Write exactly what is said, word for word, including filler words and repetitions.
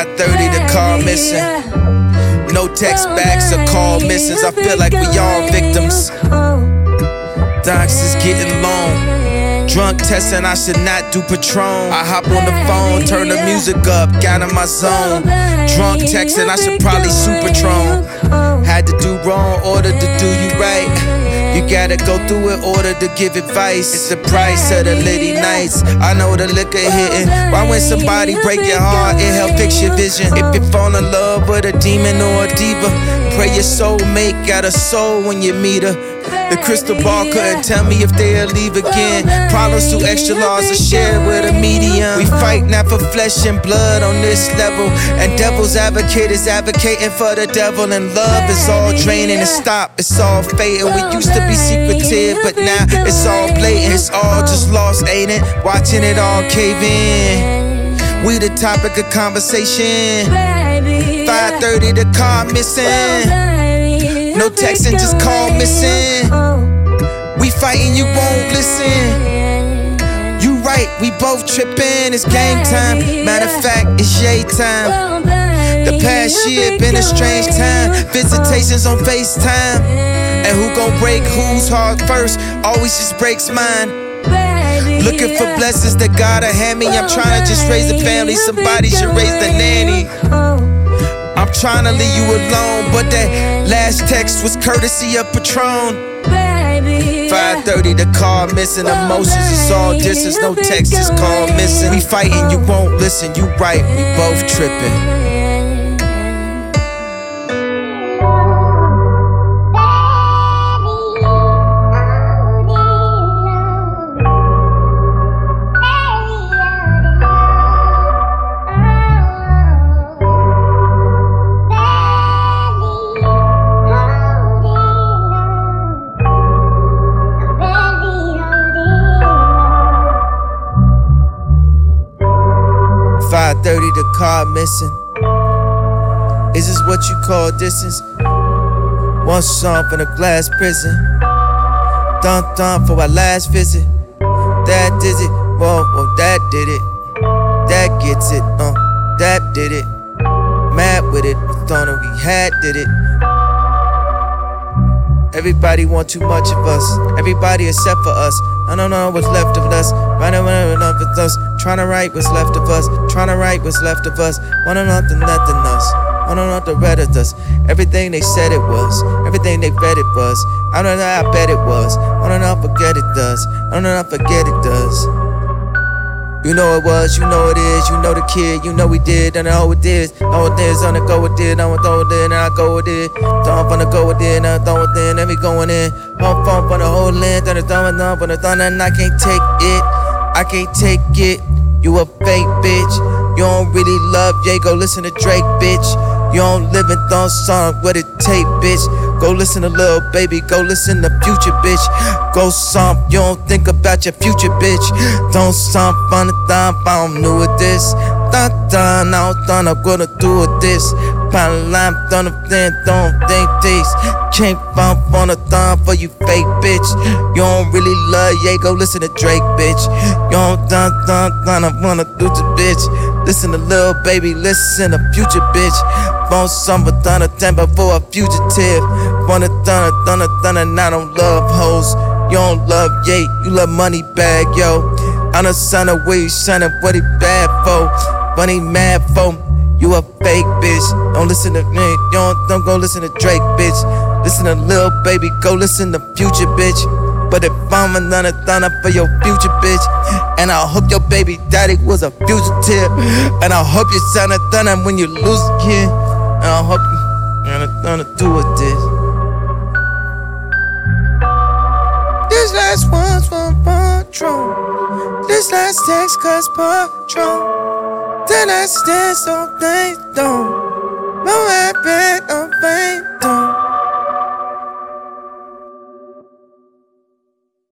five thirty, the car missing. No text backs or call misses. I feel like we all victims. Docs is getting long. Drunk testing, I should not do Patron. I hop on the phone, turn the music up, got in my zone. Drunk texting, I should probably Supatron. Had to do wrong, order to do you right. You gotta go through it, order to give advice. It's the price of the litty nights. I know the liquor hitting. Why when somebody break your heart, it help fix your vision. If you fall in love with a demon or a diva, pray your soulmate got a soul when you meet her. The crystal ball couldn't tell me if they'll leave again. Problems too extra large to share with a medium. We fight not for flesh and blood on this level. And devil's advocate is advocating for the devil. And love is all draining and stop, it's all fading. We used to be secretive, but now it's all blatant. It's all just lost, ain't it? Watching it all cave in. We the topic of conversation. five thirty, the car missing. No texting, just call missing. We fighting, you won't listen. You right, we both tripping. It's game time. Matter of fact, it's yay time. The past year been a strange time. Visitations on FaceTime. And who gon' break whose heart first? Always just breaks mine. Looking for blessings that God hand me. I'm trying to just raise a family. Somebody should raise the nanny. I'm trying to leave you alone, but that last text was courtesy of Patron. five thirty, the car missing. Emotions, it's all distance. No text, just call missing. We fighting, you won't listen. You right, we both tripping. five thirty, the car missing. Is this what you call distance? One song from the glass prison. Dun dun for our last visit. That did it, whoa, whoa, that did it. That gets it, uh, that did it. Mad with it, thought we had did it. Everybody want too much of us. Everybody except for us. I don't know what's left of us. Right around enough of us. Trying to write what's left of us. Trying to write what's left of us. Wanna know nothing, nothing us. Wanna know the red of us. Everything they said it was. Everything they read it was. I don't know, I bet it was. Wanna know, forget it does. I don't know, I forget it does. You know it was, you know it is, you know the kid, you know we did, and I know it is. Know it is, on the go with it, I want throw it in, and I go with it. Don't wanna go with it, and I throw it in, and we going in. Pump, pump on the whole length, and it's throwing up on the thunder, and I can't take it. I can't take it. You a fake bitch. You don't really love Ye, go listen to Drake, bitch. You don't live in thong song, what it take, bitch. Go listen to Lil Baby, go listen to Future, bitch. Go somp, you don't think about your future, bitch. Don't somp on the thumb, I'm new with this. Dun dun, I don't think I'm gonna do with this. Pound line, done up then, don't think this. Can't bump on the thumb for you fake bitch. You don't really love Ye, go listen to Drake, bitch. You don't dun dun dun, I wanna do to bitch. Listen to Lil Baby, listen to Future, bitch. Phone summer, thunder, temper for a fugitive. Wanna thunder, thunder, thunder, and I don't love hoes. You don't love Ye, you love money bag, yo. I'm the son of where you shining, what he bad for. Funny mad for, you a fake bitch. Don't listen to me, you don't, don't go listen to Drake, bitch. Listen to Lil Baby, go listen to Future, bitch. But if I'm another thunder for your future, bitch. And I hope your baby daddy was a fugitive. And I hope you sound a thunder when you lose a kid. And I hope you got nothing to do with this. This last one's from Patron. This last text cause Patron. The last dance, don't think, don't. No, I bet, don't think, don't.